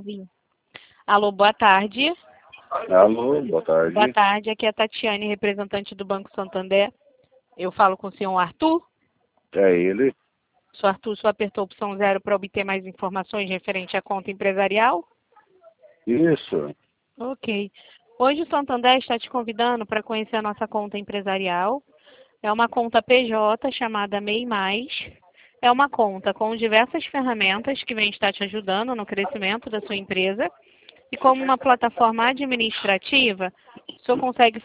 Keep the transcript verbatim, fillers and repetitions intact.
ouvir. Alô, boa tarde. Alô, boa tarde. Boa tarde, aqui é a Tatiane, representante do Banco Santander. Eu falo com o senhor Arthur. É ele? Senhor Arthur, só apertou a opção zero para obter mais informações referente à conta empresarial? Isso. Ok. Hoje o Santander está te convidando para conhecer a nossa conta empresarial. É uma conta P J chamada MEI Mais. É uma conta com diversas ferramentas que vem estar te ajudando no crescimento da sua empresa. E como uma plataforma administrativa, o senhor consegue